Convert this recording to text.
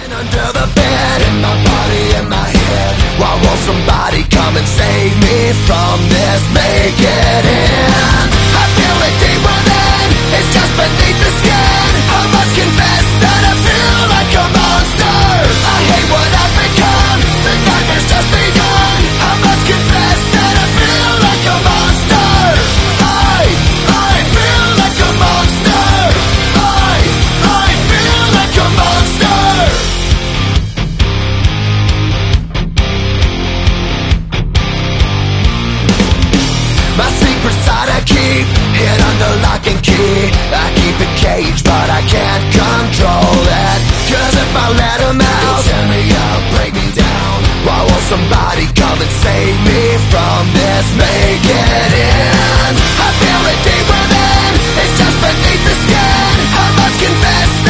Under the bed, in my body, in my head. Why won't somebody come and save me from this? Make it end. I feel it deep within, it's just beneath the skin. I must confess that I feel like a monster. I hate what I've become, the nightmare's just begun. I must confess that I feel like a monster. I feel like a monster. I feel like a monster. My secret side I keep hid under lock and key. I keep it caged but I can't control it. Cause if I let him out, he'll tear me up, break me down. Why won't somebody come and save me from this? Make it end. I feel it deep within, it's just beneath the skin. I must confess